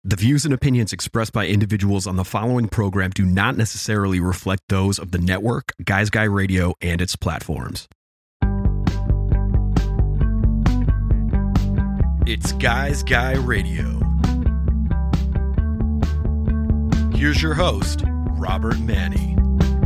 The views and opinions expressed by individuals on the following program do not necessarily reflect those of the network, Guys Guy Radio, and its platforms. It's Guys Guy Radio. Here's your host, Robert Manny.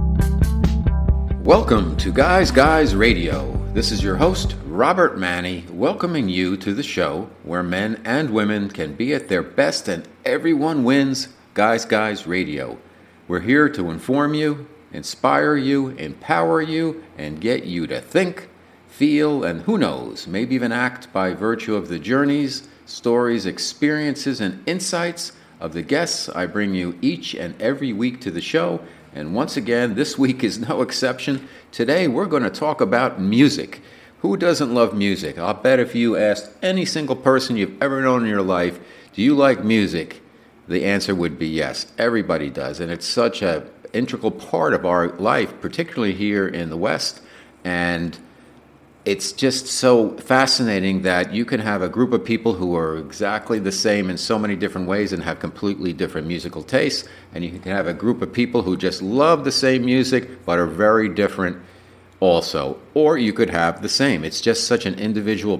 Welcome to Guys Guys Radio. This is your host, Robert Manny, welcoming you to the show where men and women can be at their best and everyone wins. Guys Guys Radio. We're here to inform you, inspire you, empower you, and get you to think, feel, and who knows, maybe even act by virtue of the journeys, stories, experiences, and insights of the guests I bring you each and every week to the show. And once again, this week is no exception. Today, we're going to talk about music. Who doesn't love music? I'll bet if you asked any single person you've ever known in your life, do you like music? The answer would be yes. Everybody does. And it's such an integral part of our life, particularly here in the West. And it's just so fascinating that you can have a group of people who are exactly the same in so many different ways and have completely different musical tastes. And you can have a group of people who just love the same music but are very different also. Or you could have the same. It's just such an individual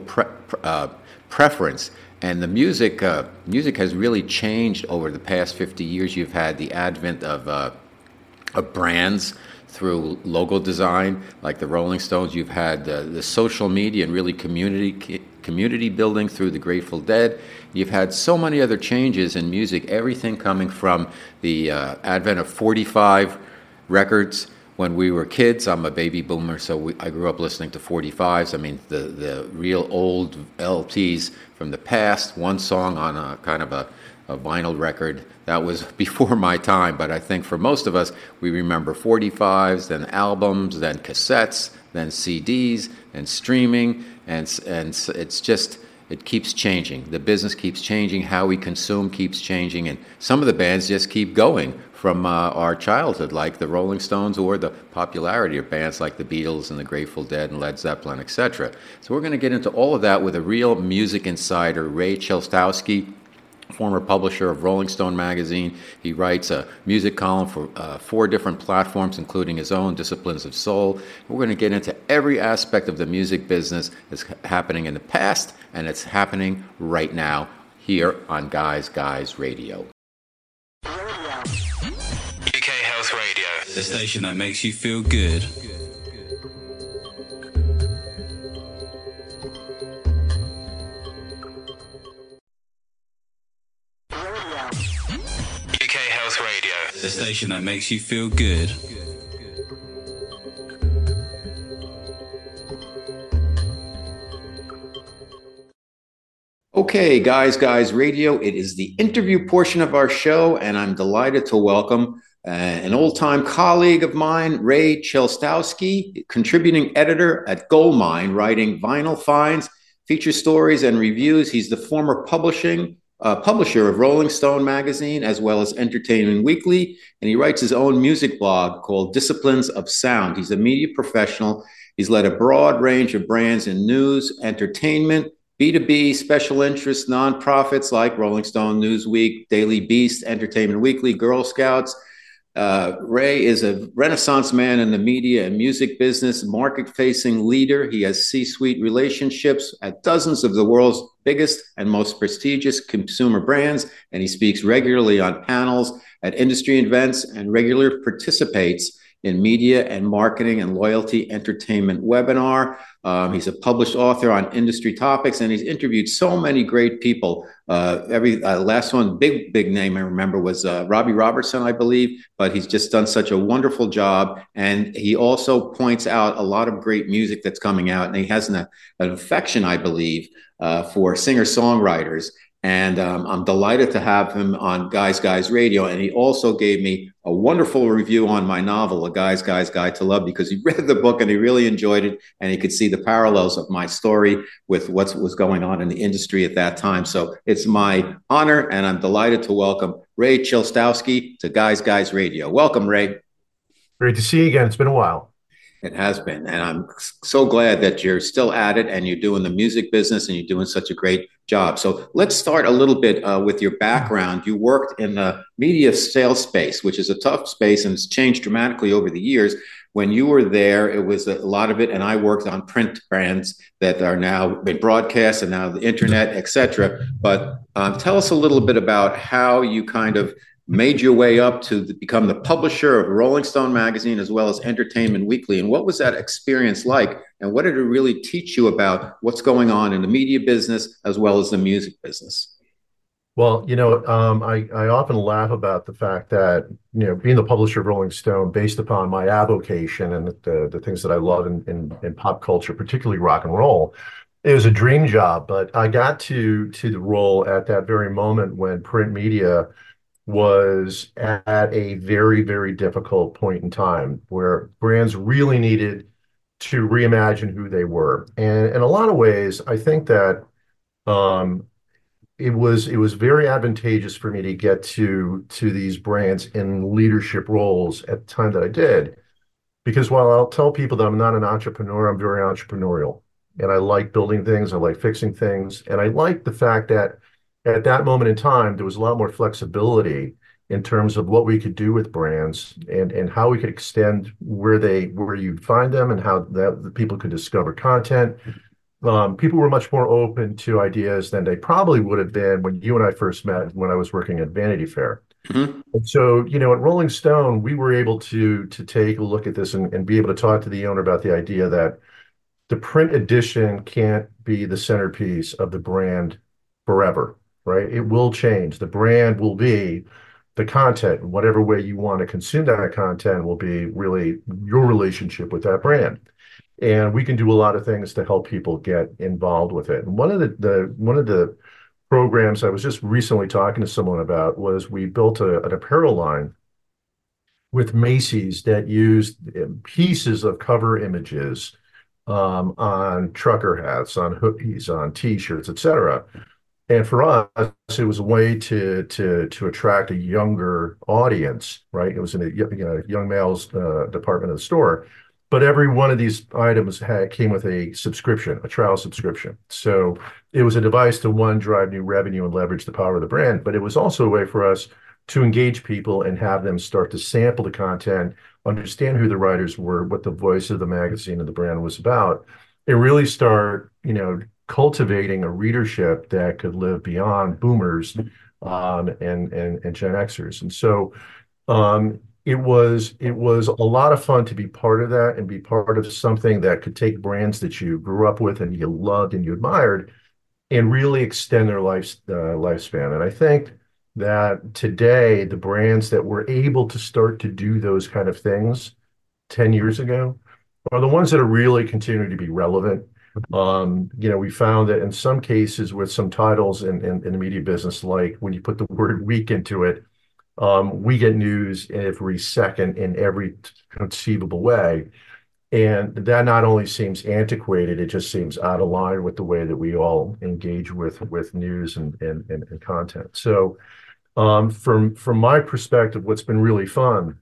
preference. And the music has really changed over the past 50 years. You've had the advent of brands through logo design, like the Rolling Stones. You've had the social media and really community building through the Grateful Dead. You've had so many other changes in music, everything coming from the advent of 45 records. When we were kids, I'm a baby boomer, so I grew up listening to 45s. I mean, the real old LPs from the past, one song on a kind of a vinyl record. That was before my time, but I think for most of us, we remember 45s, then albums, then cassettes, then CDs, and streaming, and it's just, it keeps changing. The business keeps changing, how we consume keeps changing, and some of the bands just keep going from our childhood, like the Rolling Stones, or the popularity of bands like the Beatles and the Grateful Dead and Led Zeppelin, etc. So we're going to get into all of that with a real music insider, Ray Chelstowski, former publisher of Rolling Stone magazine. He writes a music column for 4 different platforms, including his own, Disciplines of Soul. We're going to get into every aspect of the music business that's happening in the past, and it's happening right now here on Guys Guys Radio. UK Health Radio, the station that makes you feel good. UK Health Radio, the station that makes you feel good. Okay, Guys Radio, it is the interview portion of our show, and I'm delighted to welcome an old-time colleague of mine, Ray Chelstowski, contributing editor at Goldmine, writing vinyl finds, feature stories, and reviews. He's the former publisher of Rolling Stone magazine, as well as Entertainment Weekly, and he writes his own music blog called Disciplines of Sound. He's a media professional. He's led a broad range of brands in news, entertainment, B2B, special interests, nonprofits like Rolling Stone, Newsweek, Daily Beast, Entertainment Weekly, Girl Scouts. Ray is a renaissance man in the media and music business, market-facing leader. He has C-suite relationships at dozens of the world's biggest and most prestigious consumer brands, and he speaks regularly on panels at industry events and regularly participates in media and marketing and loyalty entertainment webinar. He's a published author on industry topics, and he's interviewed so many great people. Last one, big name I remember was Robbie Robertson, I believe, but he's just done such a wonderful job. And he also points out a lot of great music that's coming out, and he has an affection, I believe, for singer-songwriters. And I'm delighted to have him on Guys Guys Radio. And he also gave me a wonderful review on my novel, A Guy's Guide to Love, because he read the book and he really enjoyed it. And he could see the parallels of my story with what was going on in the industry at that time. So it's my honor, and I'm delighted to welcome Ray Chelstowski to Guys Guys Radio. Welcome, Ray. Great to see you again. It's been a while. It has been. And I'm so glad that you're still at it and you're doing the music business and you're doing such a great job. So let's start a little bit with your background. You worked in the media sales space, which is a tough space and it's changed dramatically over the years. When you were there, it was a lot of it, and I worked on print brands that are now been broadcast and now the internet, etc. But tell us a little bit about how you kind of made your way up to become the publisher of Rolling Stone magazine as well as Entertainment Weekly. And what was that experience like? And what did it really teach you about what's going on in the media business as well as the music business? Well, I often laugh about the fact that, being the publisher of Rolling Stone, based upon my avocation and the things that I love in pop culture, particularly rock and roll, it was a dream job. But I got to the role at that very moment when print media was at a very, very difficult point in time where brands really needed to reimagine who they were. And in a lot of ways, I think that um, it was very advantageous for me to get to these brands in leadership roles at the time that I did, because while I'll tell people that I'm not an entrepreneur, I'm very entrepreneurial, and I like building things, I like fixing things, and I like the fact that at that moment in time there was a lot more flexibility in terms of what we could do with brands and how we could extend where you'd find them and how that the people could discover content. People were much more open to ideas than they probably would have been when you and I first met when I was working at Vanity Fair. Mm-hmm. And so, at Rolling Stone, we were able to take a look at this and be able to talk to the owner about the idea that the print edition can't be the centerpiece of the brand forever, right? It will change. The brand will be the content. Whatever way you want to consume that content will be really your relationship with that brand. And we can do a lot of things to help people get involved with it. And one of the programs I was just recently talking to someone about was we built an apparel line with Macy's that used pieces of cover images on trucker hats, on hoodies, on T-shirts, etc. And for us, it was a way to attract a younger audience, right? It was in a young male's department of the store. But every one of these items came with a subscription, a trial subscription. So it was a device to, one, drive new revenue and leverage the power of the brand, but it was also a way for us to engage people and have them start to sample the content, understand who the writers were, what the voice of the magazine and the brand was about, and really start, cultivating a readership that could live beyond boomers and Gen Xers. And so it was a lot of fun to be part of that and be part of something that could take brands that you grew up with and you loved and you admired and really extend their lifespan. And I think that today the brands that were able to start to do those kind of things 10 years ago are the ones that are really continuing to be relevant. We found that in some cases with some titles in the media business, like when you put the word week into it, we get news every second in every conceivable way. And that not only seems antiquated, it just seems out of line with the way that we all engage with news and content. So from my perspective, what's been really fun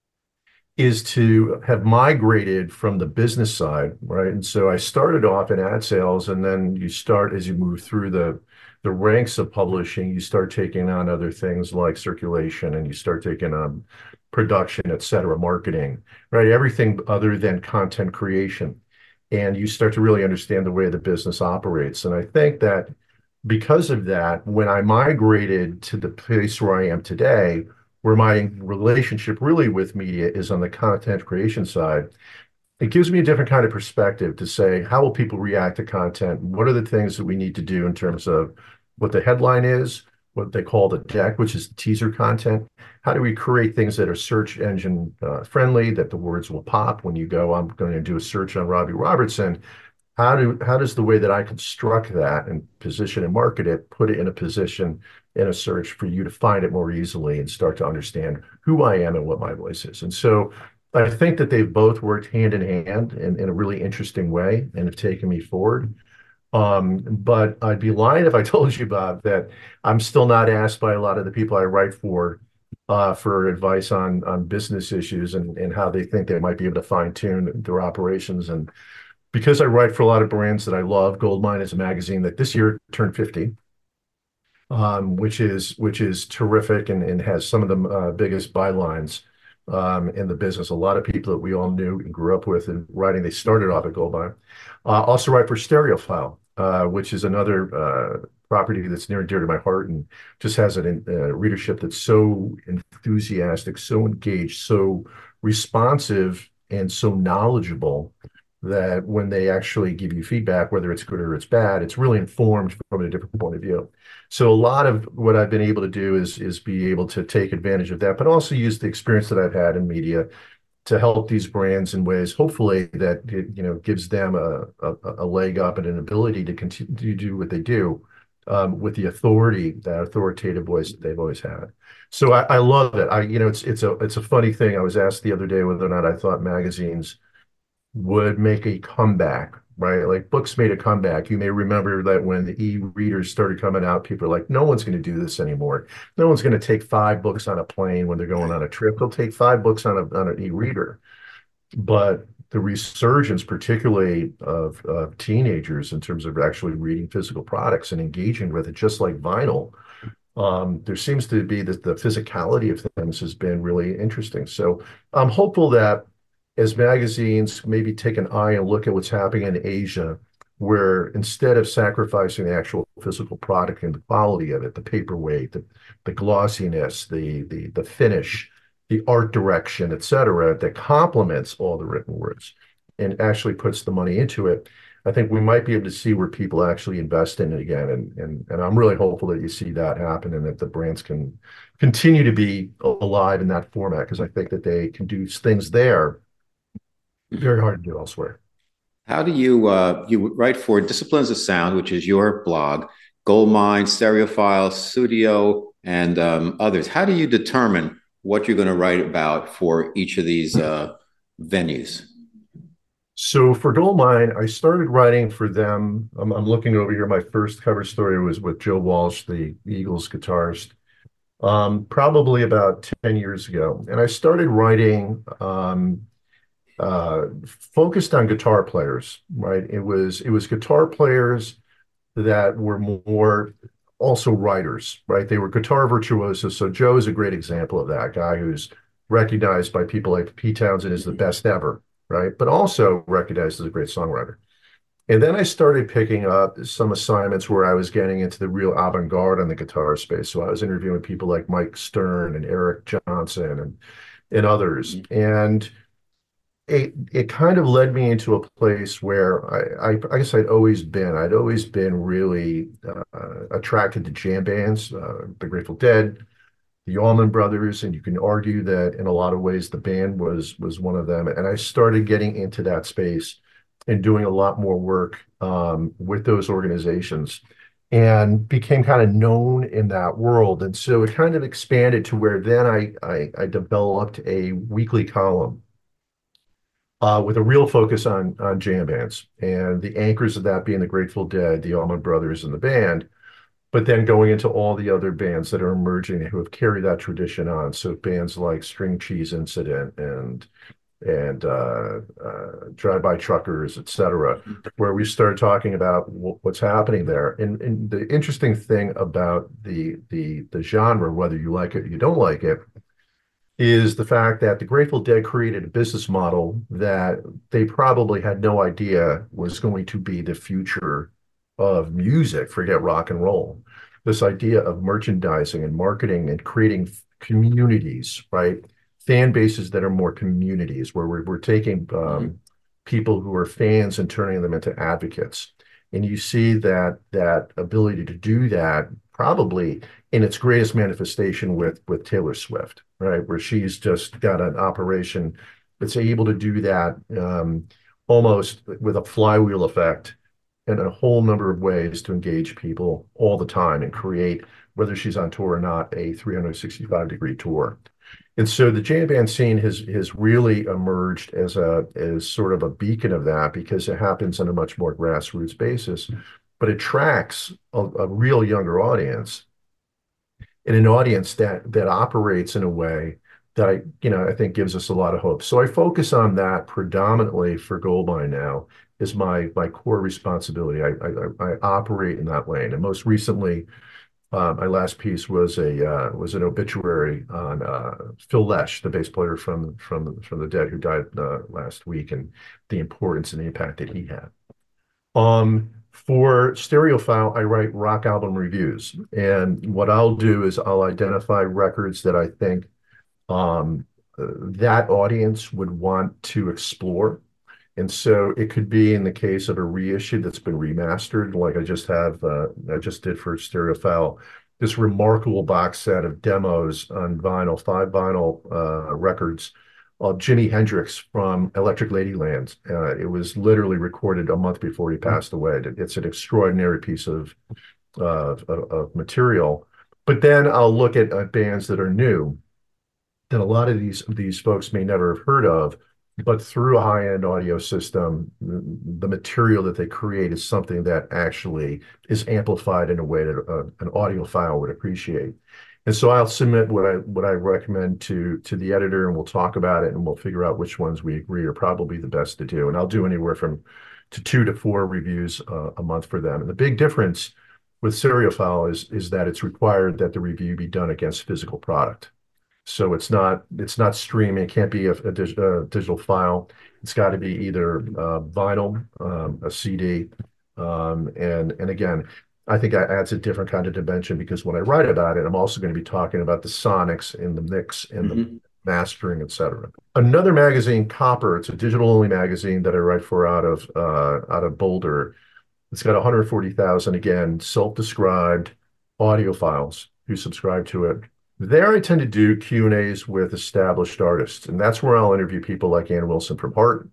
is to have migrated from the business side, right? And so I started off in ad sales, and then as you move through the ranks of publishing, you start taking on other things like circulation, and you start taking on production, et cetera, marketing, right? Everything other than content creation. And you start to really understand the way the business operates. And I think that because of that, when I migrated to the place where I am today, where my relationship really with media is on the content creation side, it gives me a different kind of perspective to say, how will people react to content? What are the things that we need to do in terms of what the headline is, what they call the deck, which is teaser content? How do we create things that are search engine friendly, that the words will pop when you go, I'm going to do a search on Robbie Robertson. How does the way that I construct that and position and market it, put it in a position in a search for you to find it more easily and start to understand who I am and what my voice is? And so I think that they've both worked hand in hand in a really interesting way and have taken me forward. But I'd be lying if I told you, Bob, that I'm still not asked by a lot of the people I write for advice on business issues and how they think they might be able to fine tune their operations. And because I write for a lot of brands that I love. Goldmine is a magazine that this year turned 50, which is terrific and has some of the biggest bylines in the business. A lot of people that we all knew and grew up with in writing, they started off at Goldmine. Also write for Stereophile, which is another property that's near and dear to my heart, and just has a readership that's so enthusiastic, so engaged, so responsive, and so knowledgeable that when they actually give you feedback, whether it's good or it's bad, it's really informed from a different point of view. So a lot of what I've been able to do is be able to take advantage of that, but also use the experience that I've had in media to help these brands in ways, hopefully, that gives them a leg up and an ability to continue to do what they do with the authority, that authoritative voice that they've always had. So I love it. It's a funny thing. I was asked the other day whether or not I thought magazines would make a comeback, right? Like books made a comeback. You may remember that when the e-readers started coming out, people are like, no one's going to do this anymore. No one's going to take 5 books on a plane when they're going on a trip. They'll take 5 books on an e-reader. But the resurgence, particularly of teenagers in terms of actually reading physical products and engaging with it, just like vinyl, there seems to be that the physicality of things has been really interesting. So I'm hopeful that as magazines maybe take an eye and look at what's happening in Asia, where instead of sacrificing the actual physical product and the quality of it, the paperweight, the glossiness, the finish, the art direction, et cetera, that complements all the written words and actually puts the money into it, I think we might be able to see where people actually invest in it again. And I'm really hopeful that you see that happen and that the brands can continue to be alive in that format, because I think that they can do things there very hard to do elsewhere. How do you write for Disciplines of Sound, which is your blog, Goldmine, Stereophile, Studio, and others? How do you determine what you're going to write about for each of these venues? So for Goldmine, I started writing for them. I'm looking over here. My first cover story was with Joe Walsh, the Eagles guitarist, probably about 10 years ago. And I started writing focused on guitar players, right? It was guitar players that were more also writers, right? They were guitar virtuosos. So Joe is a great example of that guy who's recognized by people like Pete Townsend as the best ever, right? But also recognized as a great songwriter. And then I started picking up some assignments where I was getting into the real avant-garde on the guitar space. So I was interviewing people like Mike Stern and Eric Johnson and others. And it kind of led me into a place where I guess I'd always been really attracted to jam bands, the Grateful Dead, the Allman Brothers, and you can argue that in a lot of ways the band was one of them. And I started getting into that space and doing a lot more work with those organizations and became kind of known in that world. And so it kind of expanded to where then I developed a weekly column with a real focus on jam bands, and the anchors of that being the Grateful Dead, the Allman Brothers, and the band, but then going into all the other bands that are emerging who have carried that tradition on. So bands like String Cheese Incident and Drive-By Truckers, et cetera, where we started talking about what's happening there. And the interesting thing about the genre, whether you like it or you don't like it, is the fact that the Grateful Dead created a business model that they probably had no idea was going to be the future of music, forget rock and roll. This idea of merchandising and marketing and creating communities, right? Fan bases that are more communities, where we're taking people who are fans and turning them into advocates. And you see that ability to do that probably in its greatest manifestation with Taylor Swift, right? Where she's just got an operation that's able to do that almost with a flywheel effect in a whole number of ways to engage people all the time and create, whether she's on tour or not, a 365-degree tour. And so the jam band scene has really emerged as sort of a beacon of that, because it happens on a much more grassroots basis, but it attracts a real younger audience, and an audience that operates in a way that I think gives us a lot of hope. So I focus on that predominantly for Goldmine now, is my core responsibility. I operate in that lane. And most recently, my last piece was an obituary on Phil Lesh, the bass player from the Dead, who died last week, and the importance and the impact that he had. For Stereophile, I write rock album reviews, and what I'll do is I'll identify records that I think that audience would want to explore. And so it could be in the case of a reissue that's been remastered, like I just did for Stereophile, this remarkable box set of demos on vinyl, 5 vinyl records of Jimi Hendrix from Electric Ladyland. It was literally recorded a month before he passed away. It's an extraordinary piece of material. But then I'll look at bands that are new that a lot of these folks may never have heard of, but through a high-end audio system, the material that they create is something that actually is amplified in a way that an audiophile would appreciate. And so I'll submit what I recommend to the editor, and we'll talk about it, and we'll figure out which ones we agree are probably the best to do. And I'll do anywhere from 2 to 4 reviews a month for them. And the big difference with Stereophile is that it's required that the review be done against physical product. So it's not streaming. It can't be a digital file. It's got to be either vinyl, a CD, and again, I think that adds a different kind of dimension, because when I write about it, I'm also going to be talking about the sonics and the mix and the mastering, etc. Another magazine, Copper. It's a digital-only magazine that I write for out of Boulder. It's got 140,000 again self-described audiophiles who subscribe to it. There, I tend to do Q&As with established artists, and that's where I'll interview people like Ann Wilson from Heart.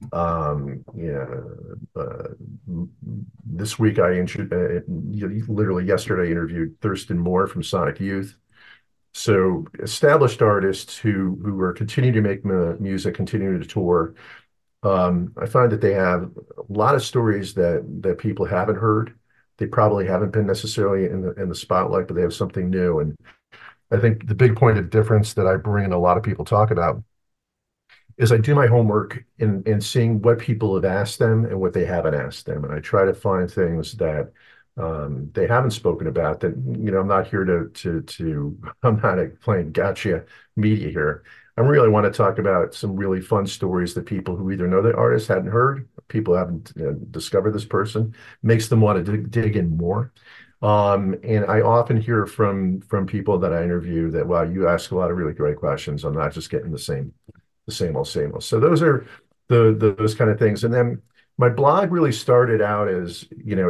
This week, literally yesterday, interviewed Thurston Moore from Sonic Youth. So established artists who are continuing to make music, continuing to tour. I find that they have a lot of stories that people haven't heard. They probably haven't been necessarily in the spotlight, but they have something new. And I think the big point of difference that I bring and a lot of people talk about is I do my homework in seeing what people have asked them and what they haven't asked them. And I try to find things that they haven't spoken about that, I'm not here I'm not playing gotcha media here. I really want to talk about some really fun stories that people who either know the artist hadn't heard, people haven't discovered this person, makes them want to dig in more. And I often hear from people that I interview that, wow, you ask a lot of really great questions. I'm not just getting the same old, same old. So those are those kind of things. And then my blog really started out as,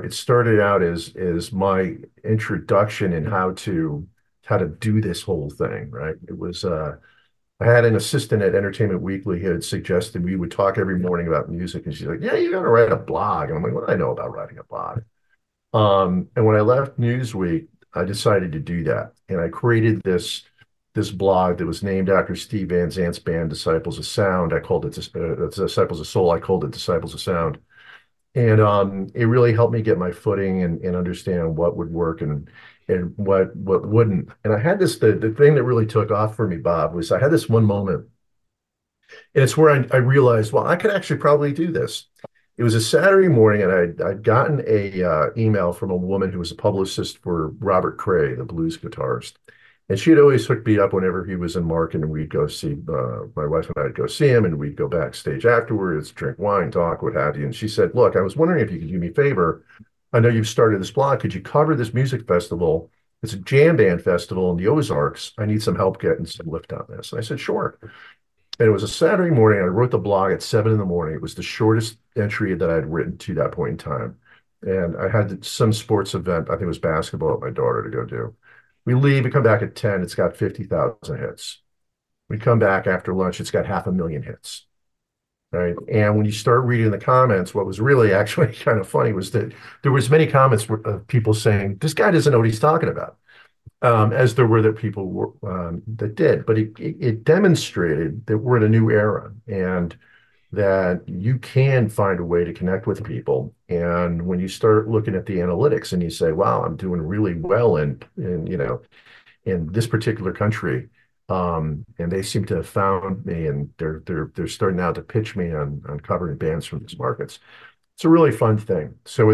as my introduction in how to do this whole thing, right? It was, I had an assistant at Entertainment Weekly who had suggested we would talk every morning about music. And she's like, yeah, you got to write a blog. And I'm like, what do I know about writing a blog? And when I left Newsweek, I decided to do that. And I created this blog that was named after Steve Van Zandt's band, Disciples of Sound. I called it Disciples of Soul. I called it Disciples of Sound. And it really helped me get my footing and understand what would work and what wouldn't. And I had this, the thing that really took off for me, Bob, was I had this one moment. And it's where I realized, well, I could actually probably do this. It was a Saturday morning, and I'd gotten a email from a woman who was a publicist for Robert Cray, the blues guitarist. And she had always hooked me up whenever he was in Market, and we'd go see, my wife and I'd go see him, and we'd go backstage afterwards, drink wine, talk, what have you. And she said, look, I was wondering if you could do me a favor. I know you've started this blog. Could you cover this music festival? It's a jam band festival in the Ozarks. I need some help getting some lift on this. And I said, sure. And it was a Saturday morning. I wrote the blog at 7 a.m. It was the shortest entry that I'd written to that point in time. And I had some sports event, I think it was basketball, with my daughter to go do. We leave, we come back at 10, it's got 50,000 hits. We come back after lunch, it's got 500,000 hits, right? And when you start reading the comments, what was really actually kind of funny was that there was many comments of people saying, this guy doesn't know what he's talking about. As there were that people that did, but it demonstrated that we're in a new era and that you can find a way to connect with people. And when you start looking at the analytics and you say, wow, I'm doing really well in this particular country, and they seem to have found me, and they're starting out to pitch me on covering bands from these markets. It's a really fun thing. So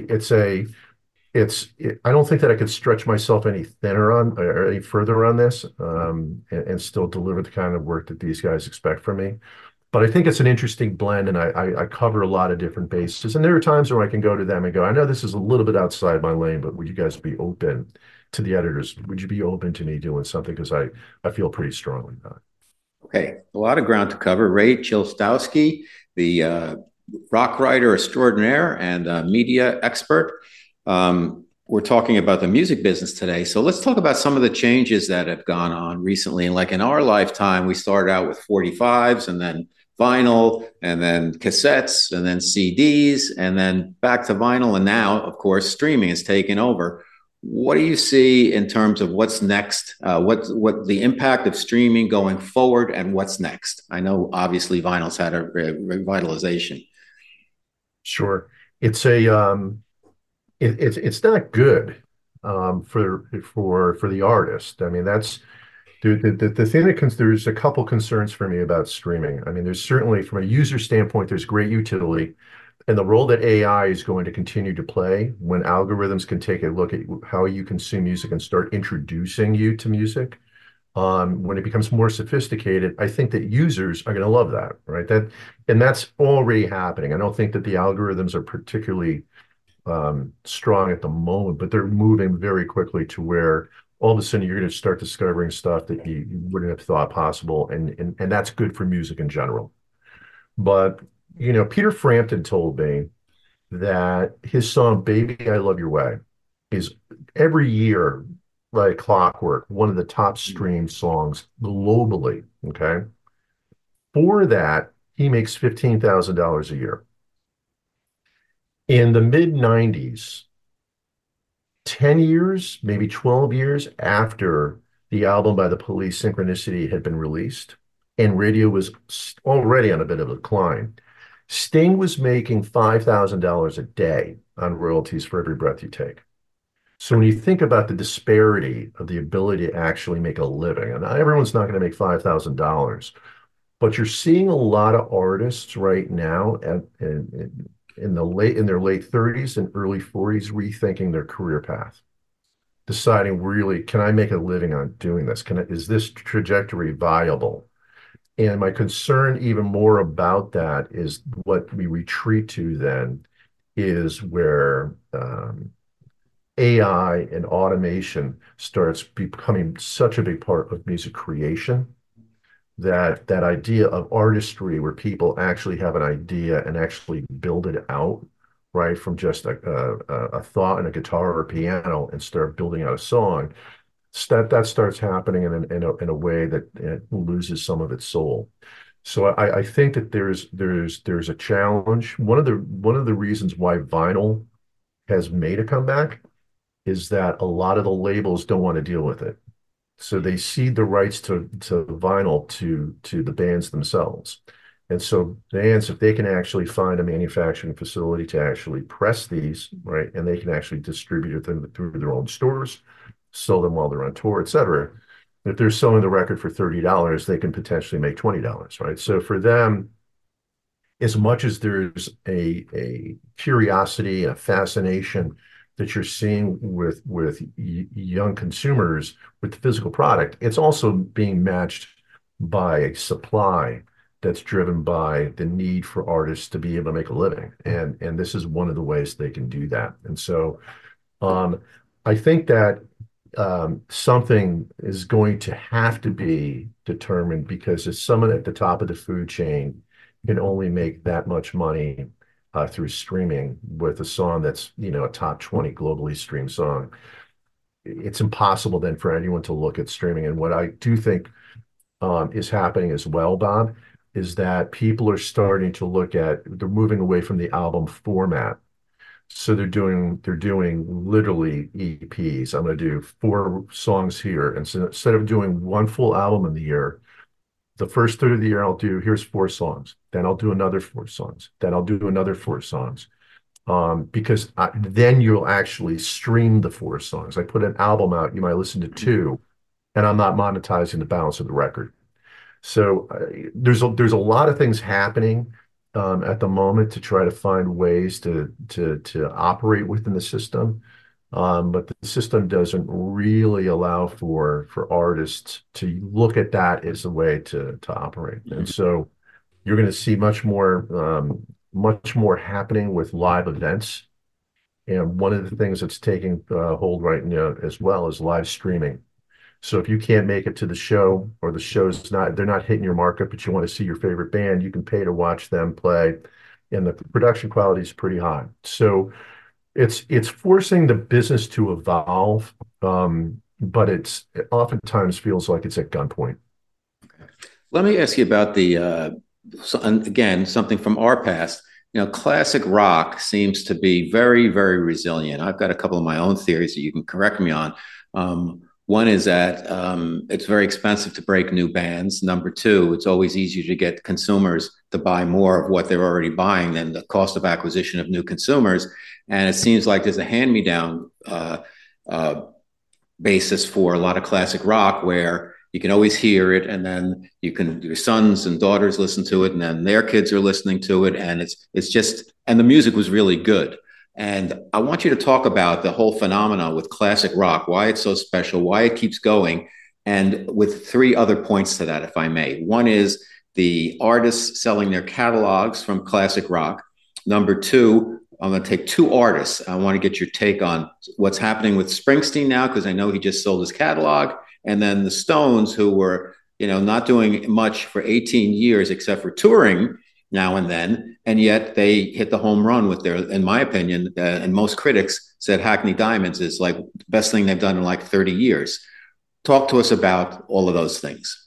I don't think that I could stretch myself any thinner on or any further on this, and still deliver the kind of work that these guys expect from me. But I think it's an interesting blend, and I cover a lot of different bases. And there are times where I can go to them and go, I know this is a little bit outside my lane, but would you guys be open to the editors? Would you be open to me doing something? Because I feel pretty strongly about it. Okay, a lot of ground to cover. Ray Chilstowski, the rock writer extraordinaire and media expert. We're talking about the music business today. So let's talk about some of the changes that have gone on recently. And like in our lifetime, we started out with 45s and then vinyl and then cassettes and then CDs and then back to vinyl. And now, of course, streaming has taken over. What do you see in terms of what's next? What the impact of streaming going forward and what's next? I know obviously vinyl's had a revitalization. Sure. It's it's not good, for the artist. I mean, that's the thing there's a couple concerns for me about streaming. I mean, there's certainly from a user standpoint, there's great utility, and the role that AI is going to continue to play when algorithms can take a look at how you consume music and start introducing you to music. When it becomes more sophisticated, I think that users are going to love that, right? And that's already happening. I don't think that the algorithms are particularly strong at the moment, but they're moving very quickly to where all of a sudden you're going to start discovering stuff that you wouldn't have thought possible, and that's good for music in general. But Peter Frampton told me that his song "Baby I Love Your Way" is every year, like clockwork, one of the top streamed songs globally. Okay, for that he makes $15,000 a year. In the mid 90s, 10 years, maybe 12 years after the album by the Police, Synchronicity, had been released, and radio was already on a bit of a decline, Sting was making $5,000 a day on royalties for every breath you take. So when you think about the disparity of the ability to actually make a living, and everyone's not going to make $5,000, but you're seeing a lot of artists right now in their late 30s and early 40s rethinking their career path, deciding, really, can I make a living on doing this? Is this trajectory viable? And my concern even more about that is what we retreat to then is where AI and automation starts becoming such a big part of music creation, that idea of artistry where people actually have an idea and actually build it out, right, from just a thought and a guitar or a piano and start building out a song, that starts happening in a way that it loses some of its soul. So I think that there's a challenge. One of the reasons why vinyl has made a comeback is that a lot of the labels don't want to deal with it. So they cede the rights to vinyl to the bands themselves. And so bands, if they can actually find a manufacturing facility to actually press these, right, and they can actually distribute them through their own stores, sell them while they're on tour, et cetera. If they're selling the record for $30, they can potentially make $20, right? So for them, as much as there's a curiosity, a fascination that you're seeing with young consumers with the physical product, it's also being matched by a supply that's driven by the need for artists to be able to make a living. And this is one of the ways they can do that. And so I think that something is going to have to be determined, because if someone at the top of the food chain can only make that much money through streaming with a song that's, a top 20 globally streamed song, it's impossible then for anyone to look at streaming. And what I do think is happening as well, Bob, is that people are starting to they're moving away from the album format. So they're doing literally EPs. I'm going to do 4 songs here. And so instead of doing one full album in the year, the first third of the year, here's 4 songs. Then I'll do another 4 songs. Then I'll do another 4 songs. Because then you'll actually stream the 4 songs. I put an album out, you might listen to 2, and I'm not monetizing the balance of the record. So there's a lot of things happening at the moment to try to find ways to operate within the system. But the system doesn't really allow for artists to look at that as a way to operate. And so you're going to see much more happening with live events. And one of the things that's taking hold right now as well is live streaming. So if you can't make it to the show, or the show's not, they're not hitting your market, but you want to see your favorite band, you can pay to watch them play, and the production quality is pretty high. So it's forcing the business to evolve, but it oftentimes feels like it's at gunpoint. Let me ask you about and again, something from our past. Classic rock seems to be very, very resilient. I've got a couple of my own theories that you can correct me on. One is that it's very expensive to break new bands. Number two, it's always easier to get consumers to buy more of what they're already buying than the cost of acquisition of new consumers. And it seems like there's a hand-me-down basis for a lot of classic rock where you can always hear it, and then your sons and daughters listen to it, and then their kids are listening to it, and and the music was really good. And I want you to talk about the whole phenomenon with classic rock, why it's so special, why it keeps going, and with three other points to that, if I may. One is the artists selling their catalogs from classic rock. Number two, I'm going to take two artists. I want to get your take on what's happening with Springsteen now, because I know he just sold his catalog. And then the Stones, who were, not doing much for 18 years except for touring now and then, and yet they hit the home run with in my opinion, and most critics said Hackney Diamonds is like the best thing they've done in like 30 years. Talk to us about all of those things.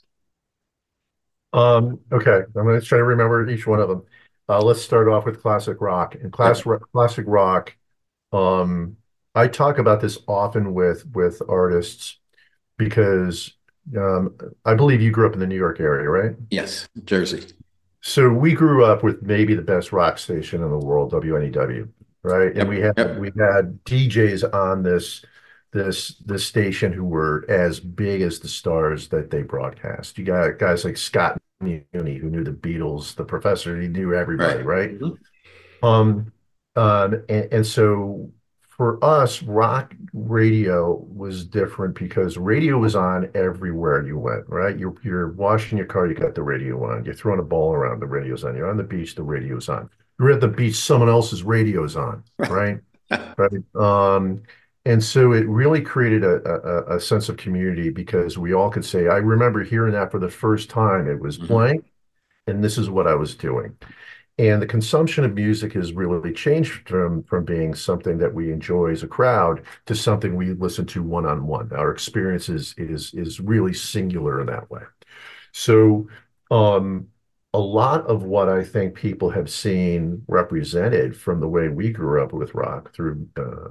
Okay, I'm going to try to remember each one of them. Let's start off with classic rock. And classic rock, I talk about this often with artists because I believe you grew up in the New York area, right? Yes, Jersey. So we grew up with maybe the best rock station in the world, WNEW, right? And we had DJs on this station who were as big as the stars that they broadcast. You got guys like Scott Muni, who knew the Beatles, the Professor, he knew everybody, right? And so for us, rock radio was different because radio was on everywhere you went, right? You're washing your car, you got the radio on. You're throwing a ball around, the radio's on. You're on the beach, the radio's on. You're at the beach, someone else's radio's on, right? Right. And so it really created a sense of community because we all could say, I remember hearing that for the first time. It was playing, and this is what I was doing. And the consumption of music has really changed from being something that we enjoy as a crowd to something we listen to one-on-one. Our experience is really singular in that way. So a lot of what I think people have seen represented from the way we grew up with rock through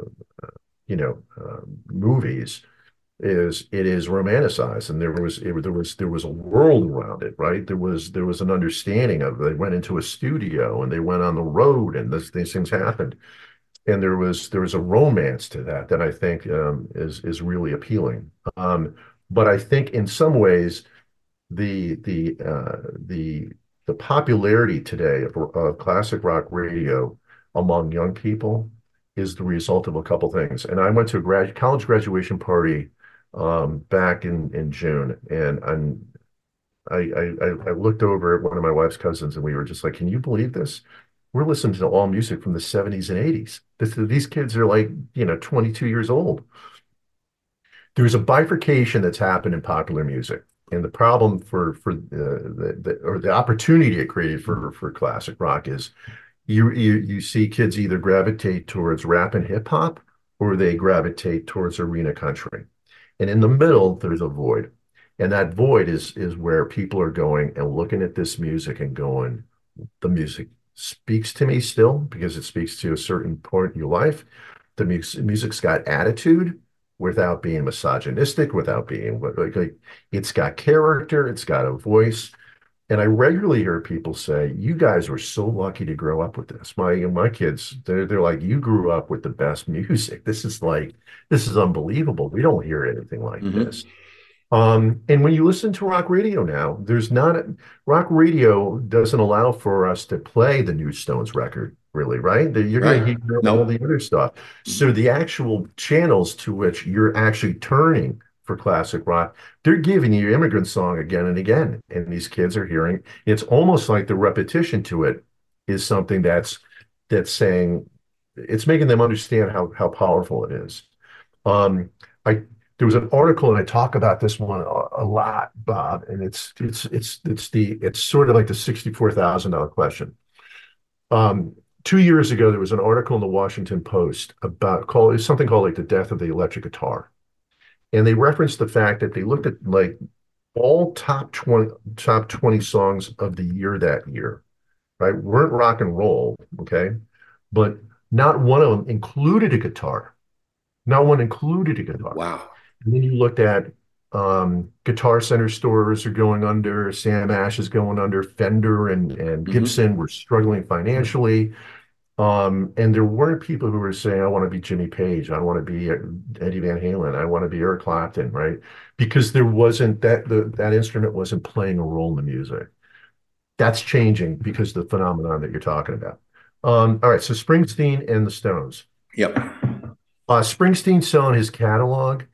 movies is romanticized, and there was a world around it, right? There was an understanding of they went into a studio and they went on the road and these things happened, and there was a romance to that I think is really appealing. But I think in some ways the popularity today of classic rock radio among young people is the result of a couple things. And I went to a college graduation party back in June, and I looked over at one of my wife's cousins, and we were just like, "Can you believe this? We're listening to all music from the 70s and 80s. These kids are like 22 years old." There's a bifurcation that's happened in popular music, and the problem for the opportunity it created for classic rock is you see kids either gravitate towards rap and hip hop, or they gravitate towards arena country. And in the middle, there's a void. And that void is where people are going and looking at this music and going, the music speaks to me still because it speaks to a certain point in your life. The music's got attitude without being misogynistic, without being like it's got character, it's got a voice. And I regularly hear people say, "You guys were so lucky to grow up with this." My kids, they're like, "You grew up with the best music. This is unbelievable. We don't hear anything like this." And when you listen to rock radio now, rock radio doesn't allow for us to play the new Stones record, really, right? You're going to Right. hear all Nope. the other stuff. So the actual channels to which you're actually turning for classic rock, they're giving you Immigrant Song again and again. And these kids are hearing, it's almost like the repetition to it is something that's saying, it's making them understand how powerful it is. Um, I There was an article, and I talk about this one a lot, Bob, and it's sort of like the $64,000 question. 2 years ago, there was an article in the Washington Post about something called like the death of the electric guitar, and they referenced the fact that they looked at like all top 20 songs of the year that year, right? Weren't rock and roll, okay, but not one of them included a guitar. Not one included a guitar. Wow. And then you looked at Guitar Center stores are going under, Sam Ash is going under, Fender and Gibson were struggling financially. And there weren't people who were saying, I want to be Jimmy Page, I want to be Eddie Van Halen, I want to be Eric Clapton, right? Because there wasn't that instrument wasn't playing a role in the music. That's changing because of the phenomenon that you're talking about. All right, so Springsteen and the Stones. Yep. Springsteen selling his catalog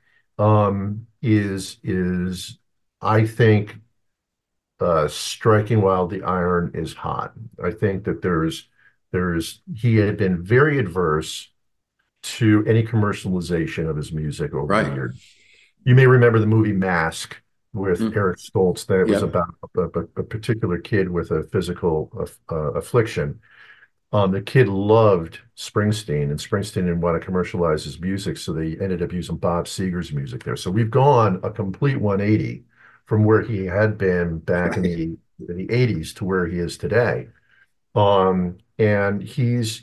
is I think striking while the iron is hot. I think that he had been very adverse to any commercialization of his music over the Right. years. You may remember the movie Mask with Mm. Eric Stoltz, that it was Yep. about a particular kid with a physical affliction. The kid loved Springsteen, and Springsteen didn't want to commercialize his music, so they ended up using Bob Seger's music there. So we've gone a complete 180 from where he had been back in the 80s to where he is today. And he's,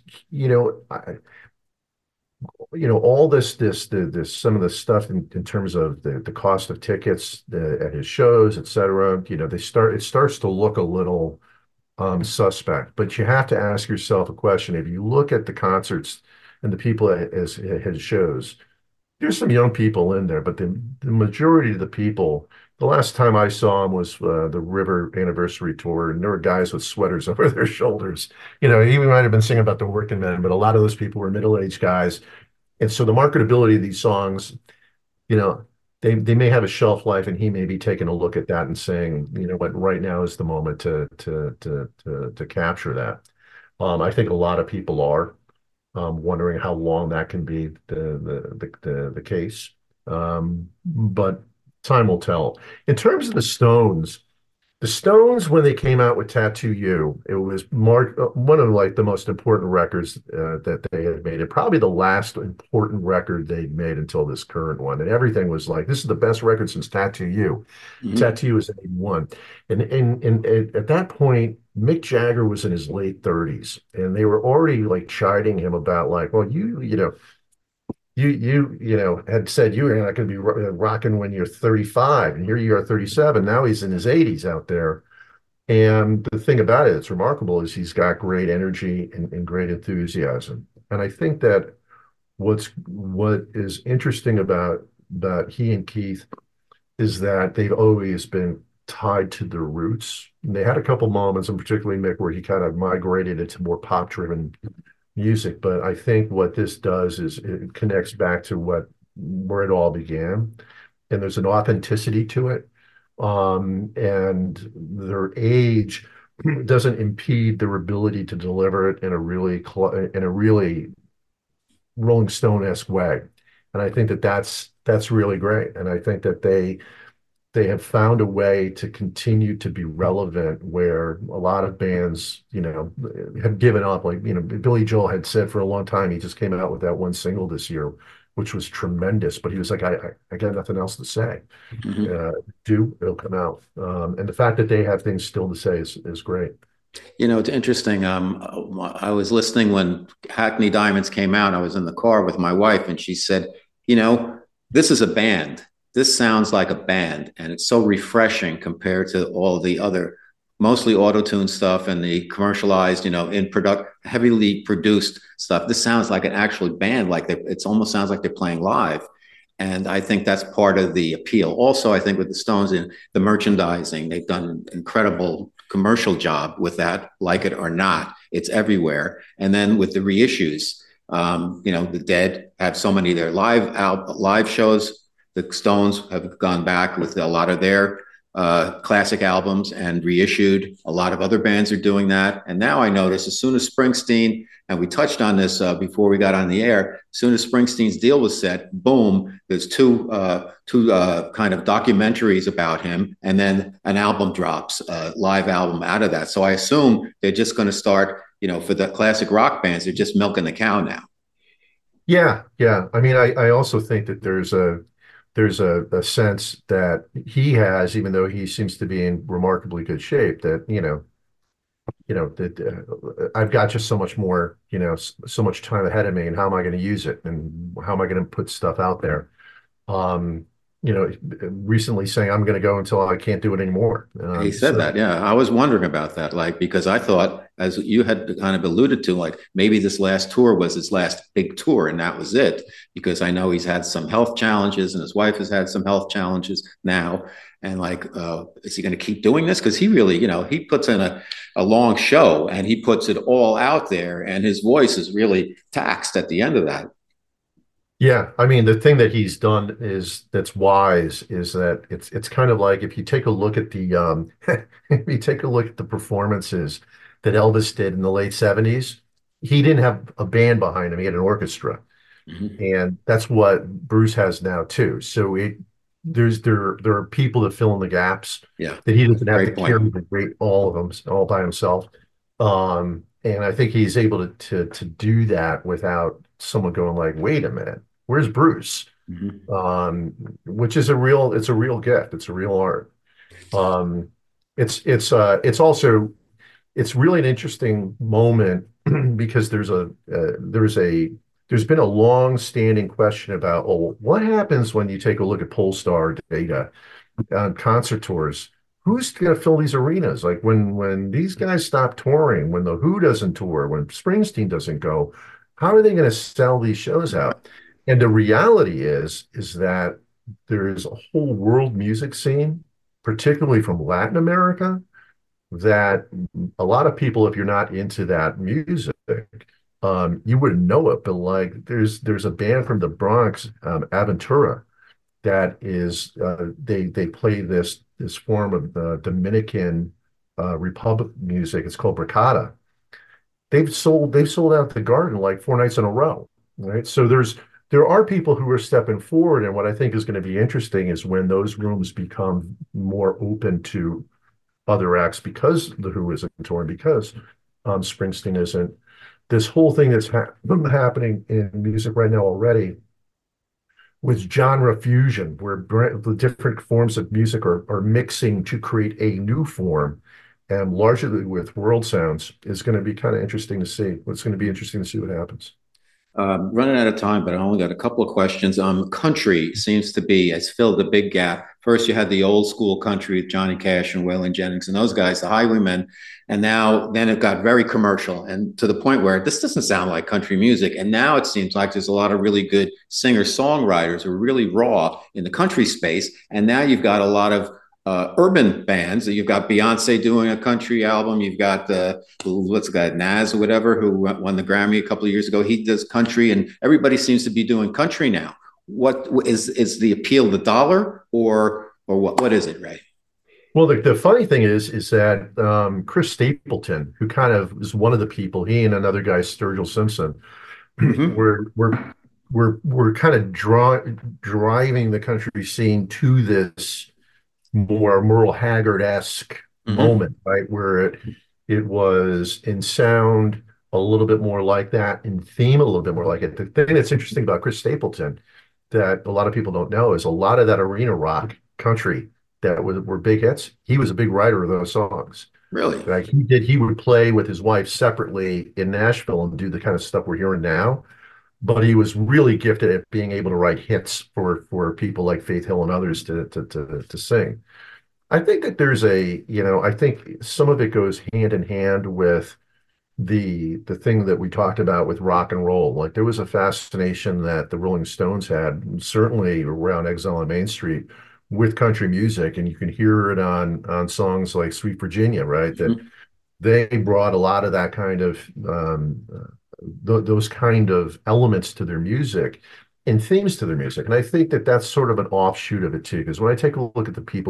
all some of the stuff in terms of the cost of tickets at his shows, et cetera, it starts to look a little suspect. But you have to ask yourself a question. If you look at the concerts and the people at his shows, there's some young people in there, but the majority of the people, the last time I saw him was the River Anniversary Tour, and there were guys with sweaters over their shoulders. He might have been singing about the working men, but a lot of those people were middle-aged guys. And so the marketability of these songs, you know, they may have a shelf life, and he may be taking a look at that and saying, what, right now is the moment to capture that. I think a lot of people are wondering how long that can be the case. But time will tell. In terms of the Stones, when they came out with Tattoo You, it was one of like the most important records that they had made. It probably the last important record they'd made until this current one. And everything was like, this is the best record since Tattoo You. Mhm. Tattoo You was in 81. And at that point, Mick Jagger was in his late 30s, and they were already like chiding him about like, well, you had said you were not going to be rocking when you're 35, and here you are 37. Now he's in his 80s out there. And the thing about it that's remarkable is he's got great energy and great enthusiasm. And I think that what is interesting about he and Keith is that they've always been tied to their roots. And they had a couple moments, and particularly Mick, where he kind of migrated into more pop-driven music. But I think what this does is it connects back to where it all began, and there's an authenticity to it. And their age doesn't impede their ability to deliver it in a really Rolling Stone-esque way. And I think that that's really great. And I think that they have found a way to continue to be relevant where a lot of bands, have given up. Like, Billy Joel had said for a long time, he just came out with that one single this year, which was tremendous. But he was like, I got nothing else to say. Mhm. It'll come out. And the fact that they have things still to say is great. It's interesting. I was listening when Hackney Diamonds came out. I was in the car with my wife, and she said, this is a band. This sounds like a band, and it's so refreshing compared to all the other, mostly auto-tune stuff and the commercialized, heavily produced stuff. This sounds like an actual band, like it almost sounds like they're playing live. And I think that's part of the appeal. Also, I think with the Stones in the merchandising, they've done an incredible commercial job with that, like it or not. It's everywhere. And then with the reissues, the Dead have so many of their live shows. The Stones have gone back with a lot of their classic albums and reissued. A lot of other bands are doing that. And now I notice as soon as Springsteen, and we touched on this before we got on the air, as soon as Springsteen's deal was set, boom, there's two kind of documentaries about him, and then an album drops, a live album out of that. So I assume they're just going to start, for the classic rock bands, they're just milking the cow now. Yeah, yeah. I mean, I also think that there's a sense that he has, even though he seems to be in remarkably good shape, that that I've got just so much more, so much time ahead of me, and how am I going to use it, and how am I going to put stuff out there? Um, Recently saying I'm going to go until I can't do it anymore. He said that, yeah. I was wondering about that, like, because I thought, as you had kind of alluded to, like maybe this last tour was his last big tour and that was it, because I know he's had some health challenges and his wife has had some health challenges now. And like, is he going to keep doing this? Because he really, he puts in a long show and he puts it all out there, and his voice is really taxed at the end of that. Yeah, I mean, the thing that he's done that's wise is that it's kind of like if you take a look at the if you take a look at the performances that Elvis did in the late 70s, he didn't have a band behind him, he had an orchestra. Mm-hmm. And that's what Bruce has now too. So there are people that fill in the gaps, Yeah, that he doesn't have to great point. carry the weight all of them all by himself. And I think he's able to do that without someone going like, wait a minute, where's Bruce? Mm-hmm. Which is it's a real gift. It's a real art. Um, it's also it's really an interesting moment because there's been a long-standing question about, oh, what happens when you take a look at Polestar data on concert tours? Who's going to fill these arenas? Like when these guys stop touring, when the Who doesn't tour, when Springsteen doesn't go, how are they going to sell these shows out? And the reality is that there is a whole world music scene, particularly from Latin America, that a lot of people, if you're not into that music, you wouldn't know it. But like, there's a band from the Bronx, Aventura, that is they play this form of Dominican Republic music. It's called Bricata. They've sold out the Garden like 4 nights in a row, right? So there are people who are stepping forward, and what I think is going to be interesting is when those rooms become more open to other acts, because the Who isn't touring, because Springsteen isn't. This whole thing that's happening in music right now already with genre fusion, where the different forms of music are mixing to create a new form, and largely with world sounds, is going to be kind of interesting to see. It's going to be interesting to see what happens. Running out of time, but I only got a couple of questions. Country seems to be has filled a big gap. First, you had the old school country with Johnny Cash and Waylon Jennings and those guys, the Highwaymen, and then it got very commercial, and to the point where this doesn't sound like country music. And now it seems like there's a lot of really good singer-songwriters who are really raw in the country space. And now you've got a lot of urban bands. You've got Beyonce doing a country album. You've got what's the guy, Nas or whatever, who won the Grammy a couple of years ago. He does country, and everybody seems to be doing country now. What is the appeal? The dollar, or what? What is it, Ray? Well, the funny thing is that Chris Stapleton, who kind of is one of the people, he and another guy, Sturgill Simpson, Mm-hmm. we're kind of driving the country scene to this more Merle Haggard-esque Mm-hmm. moment, right? Where it was in sound a little bit more like that, in theme a little bit more like it. The thing that's interesting about Chris Stapleton that a lot of people don't know is a lot of that arena rock country that were big hits. He was a big writer of those songs. Really? Like he would play with his wife separately in Nashville and do the kind of stuff we're hearing now. But he was really gifted at being able to write hits for people like Faith Hill and others to sing. I think that I think some of it goes hand in hand with the thing that we talked about with rock and roll. Like there was a fascination that the Rolling Stones had, certainly around Exile on Main Street, with country music, and you can hear it on songs like Sweet Virginia, right? That Mhm. they brought a lot of that kind of those kind of elements to their music and themes to their music. And I think that that's sort of an offshoot of it too, because when I take a look at the people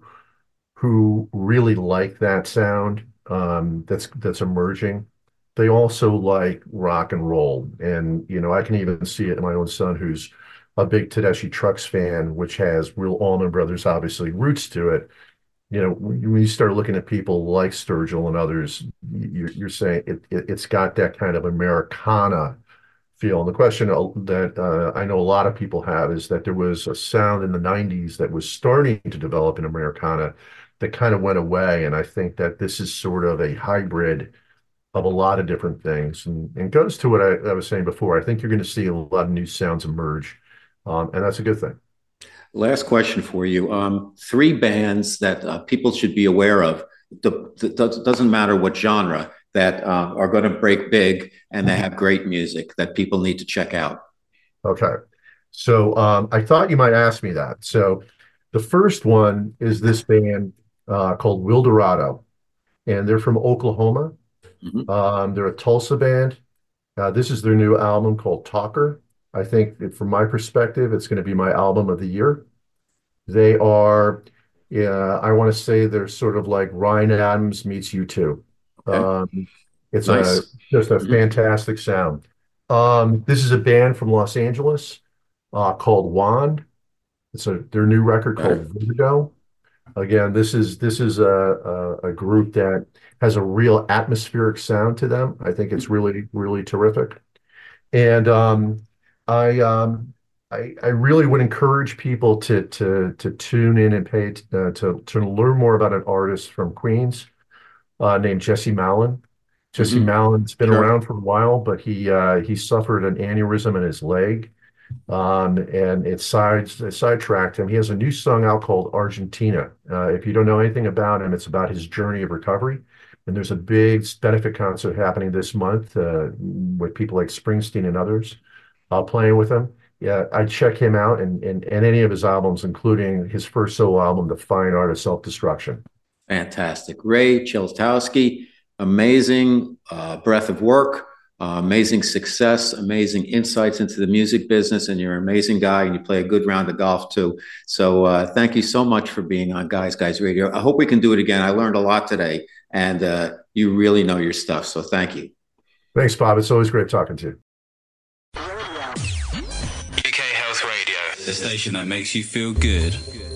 who really like that sound, that's emerging. They also like rock and roll, and I can even see it in my own son, who's a big Tedeschi Trucks fan, which has real Allman Brothers, obviously, roots to it. When you start looking at people like Sturgill and others, you're saying it's got that kind of Americana feel. And the question that I know a lot of people have is that there was a sound in the 90s that was starting to develop in Americana that kind of went away. And I think that this is sort of a hybrid of a lot of different things, and goes to what I was saying before. I think you're going to see a lot of new sounds emerge, and that's a good thing. Last question for you. Three bands that people should be aware of. Doesn't matter what genre that are going to break big and they have great music that people need to check out. Okay. So I thought you might ask me that. So the first one is this band called Wildorado, and they're from Oklahoma. Mhm. They're a Tulsa band. This is their new album called Talker. I think from my perspective, it's going to be my album of the year. They are, yeah, I want to say they're sort of like Ryan Adams meets U2. Okay. Um, it's a Nice. just a Mhm. fantastic sound. This is a band from Los Angeles called Wand. It's their new record Okay. called Vertigo. Again, this is a group that has a real atmospheric sound to them. I think it's really, really terrific. And I, um, I really would encourage people to tune in and to learn more about an artist from Queens named Jesse Malin. Jesse Mhm. Malin's been Sure. around for a while, but he suffered an aneurysm in his leg, and it sidetracked him. He has a new song out called Argentina. If you don't know anything about him, it's about his journey of recovery. And there's a big benefit concert happening this month with people like Springsteen and others playing with him. Yeah, I'd check him out and any of his albums, including his first solo album, The Fine Art of Self-Destruction. Fantastic. Ray Chelstowski, amazing breadth of work, amazing success, amazing insights into the music business, and you're an amazing guy and you play a good round of golf too. So thank you so much for being on Guys Radio. I hope we can do it again. I learned a lot today, and you really know your stuff. So thank you. Thanks, Bob. It's always great talking to you. UK Health Radio, the station that makes you feel good.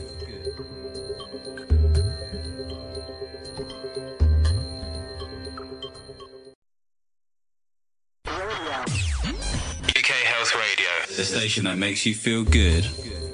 UK Health Radio, the station that makes you feel good.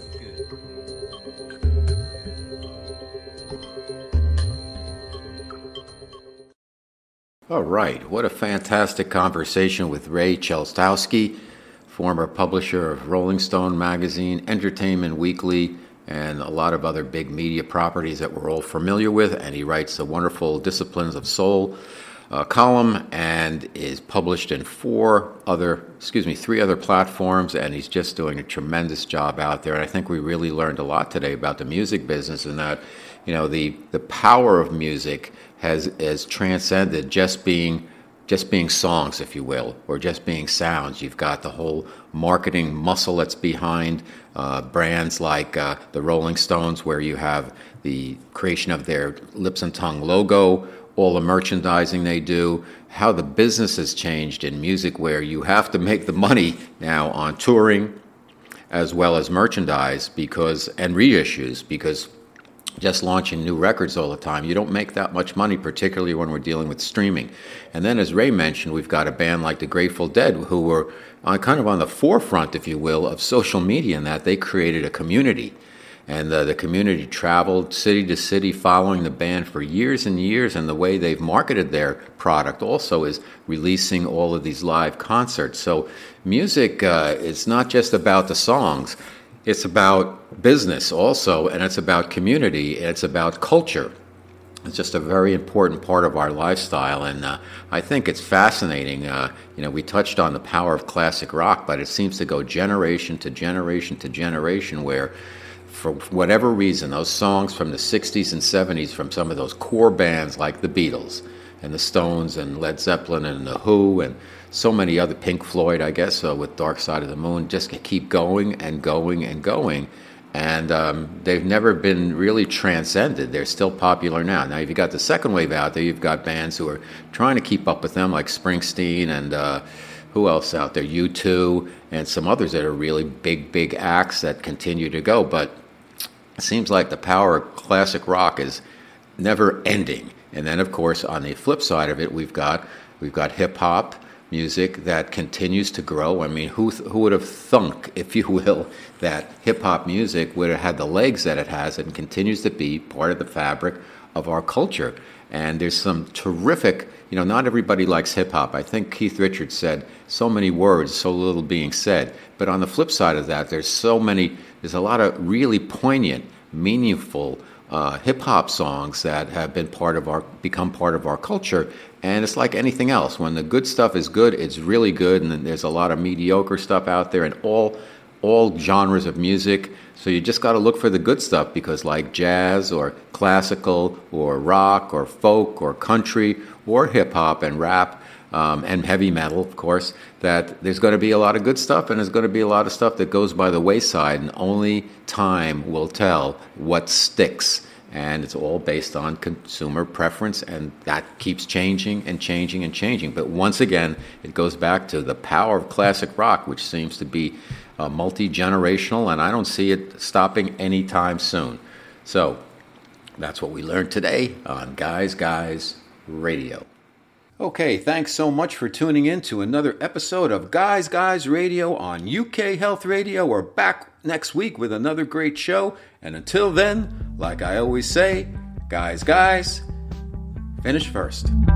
All right. What a fantastic conversation with Ray Chelstowski, former publisher of Rolling Stone magazine, Entertainment Weekly, and a lot of other big media properties that we're all familiar with. And he writes the wonderful Disciplines of Soul column and is published in three other platforms. And he's just doing a tremendous job out there. And I think we really learned a lot today about the music business, and that, the power of music has transcended just being songs, if you will, or just being sounds. You've got the whole marketing muscle that's behind brands like the Rolling Stones, where you have the creation of their Lips and Tongue logo, all the merchandising they do, how the business has changed in music, where you have to make the money now on touring as well as merchandise and reissues, because just launching new records all the time, you don't make that much money, particularly when we're dealing with streaming. And then, as Ray mentioned, we've got a band like the Grateful Dead, who were kind of on the forefront, if you will, of social media, in that they created a community. And the community traveled city to city following the band for years and years. And the way they've marketed their product also is releasing all of these live concerts. So music is not just about the songs. It's about business also, and it's about community, and it's about culture. It's just a very important part of our lifestyle, and I think it's fascinating. We touched on the power of classic rock, but it seems to go generation to generation to generation, where for whatever reason, those songs from the 60s and 70s from some of those core bands like the Beatles and the Stones and Led Zeppelin and the Who and so many other, Pink Floyd, I guess, with Dark Side of the Moon, just keep going and going and going. And they've never been really transcended. They're still popular now. Now, if you got the second wave out there, you've got bands who are trying to keep up with them, like Springsteen and who else out there? U2 and some others that are really big acts that continue to go. But it seems like the power of classic rock is never ending. And then, of course, on the flip side of it, we've got hip-hop music that continues to grow. I mean, who would have thunk, if you will, that hip-hop music would have had the legs that it has and continues to be part of the fabric of our culture. And there's some terrific, not everybody likes hip-hop. I think Keith Richards said, so many words, so little being said. But on the flip side of that, there's a lot of really poignant, meaningful hip-hop songs that have become part of our culture. And it's like anything else. When the good stuff is good, it's really good, and then there's a lot of mediocre stuff out there, and all genres of music. So you just got to look for the good stuff, because like jazz or classical or rock or folk or country or hip-hop and rap and heavy metal, of course, that there's going to be a lot of good stuff, and there's going to be a lot of stuff that goes by the wayside, and only time will tell what sticks. And it's all based on consumer preference, and that keeps changing and changing and changing. But once again, it goes back to the power of classic rock, which seems to be multi-generational, and I don't see it stopping anytime soon. So that's what we learned today on Guys Radio. Okay, thanks so much for tuning in to another episode of Guys Radio on UK Health Radio. We're back next week with another great show. And until then, like I always say, guys, finish first.